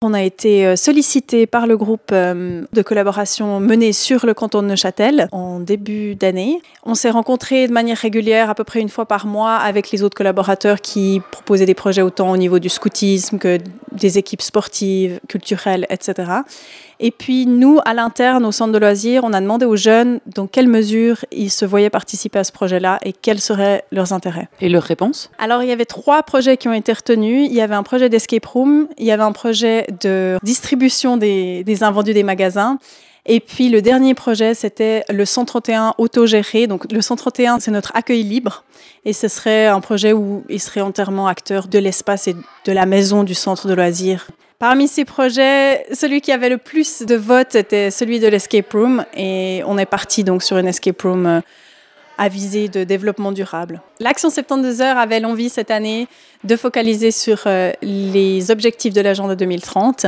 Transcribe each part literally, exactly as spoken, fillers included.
On a été sollicité par le groupe de collaboration mené sur le canton de Neuchâtel en début d'année. On s'est rencontrés de manière régulière, à peu près une fois par mois, avec les autres collaborateurs qui proposaient des projets autant au niveau du scoutisme que des équipes sportives, culturelles, et cetera. Et puis nous, à l'interne, au centre de loisirs, on a demandé aux jeunes dans quelle mesure ils se voyaient participer à ce projet-là et quels seraient leurs intérêts. Et leurs réponses ? Alors, il y avait trois projets qui ont été retenus. Il y avait un projet d'escape room, il y avait un projet de distribution des, des invendus des magasins. Et puis, le dernier projet, c'était le cent trente et un autogéré. Donc, le cent trente et un, c'est notre accueil libre. Et ce serait un projet où ils seraient entièrement acteurs de l'espace et de la maison du centre de loisirs. Parmi ces projets, celui qui avait le plus de votes était celui de l'escape room. Et on est parti donc sur une escape room à visée de développement durable. L'Action soixante-douze heures avait l'envie cette année de focaliser sur les objectifs de l'agenda deux mille trente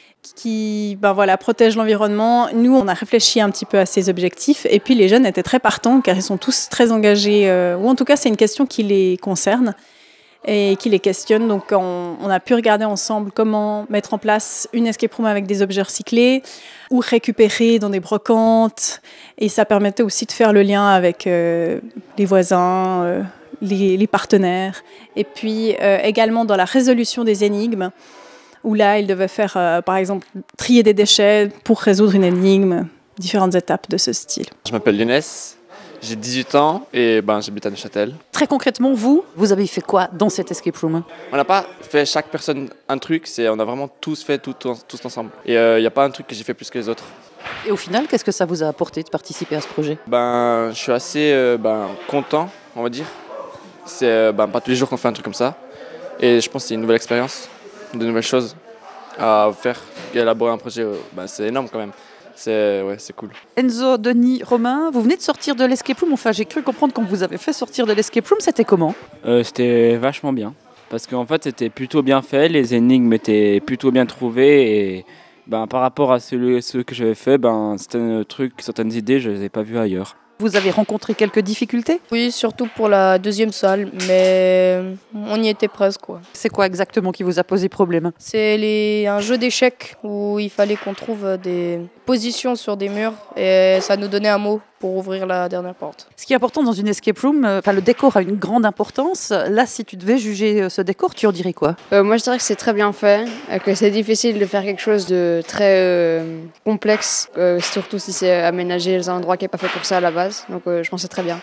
qui ben voilà, protège l'environnement. Nous, on a réfléchi un petit peu à ces objectifs et puis les jeunes étaient très partants car ils sont tous très engagés, euh, ou en tout cas c'est une question qui les concerne et qui les questionne. Donc on, on a pu regarder ensemble comment mettre en place une escape room avec des objets recyclés ou récupérés dans des brocantes. Et ça permettait aussi de faire le lien avec euh, les voisins, euh, les, les partenaires. Et puis euh, également dans la résolution des énigmes, où là, ils devaient faire, euh, par exemple, trier des déchets pour résoudre une énigme, différentes étapes de ce style. Je m'appelle Younes. J'ai dix-huit ans et ben, j'habite à Neuchâtel. Très concrètement, vous, vous avez fait quoi dans cette escape room ? On n'a pas fait chaque personne un truc, c'est, on a vraiment tous fait tout, tout, tous ensemble. Et il euh, n'y a pas un truc que j'ai fait plus que les autres. Et au final, qu'est-ce que ça vous a apporté de participer à ce projet ? Ben, je suis assez euh, ben, content, on va dire. C'est euh, ben, pas tous les jours qu'on fait un truc comme ça. Et je pense que c'est une nouvelle expérience, de nouvelles choses à faire. Et élaborer un projet, euh, ben, c'est énorme quand même. C'est, ouais, c'est cool. Enzo, Denis, Romain, vous venez de sortir de l'escape room. Enfin, j'ai cru comprendre quand vous avez fait sortir de l'escape room, c'était comment ? euh, C'était vachement bien. Parce qu'en fait, c'était plutôt bien fait. Les énigmes étaient plutôt bien trouvées. Et ben, par rapport à ceux, ceux que j'avais fait, ben, certains trucs, certaines idées, je ne les ai pas vues ailleurs. Vous avez rencontré quelques difficultés ? Oui, surtout pour la deuxième salle, mais on y était presque, quoi. C'est quoi exactement qui vous a posé problème ? C'est les, un jeu d'échecs où il fallait qu'on trouve des positions sur des murs et ça nous donnait un mot pour ouvrir la dernière porte. Ce qui est important dans une escape room, enfin, le décor a une grande importance. Là, si tu devais juger ce décor, tu en dirais quoi ? euh, Moi, je dirais que c'est très bien fait, que c'est difficile de faire quelque chose de très euh, complexe, euh, surtout si c'est aménagé dans un endroit qui n'est pas fait pour ça à la base. Donc, euh, je pense que c'est très bien.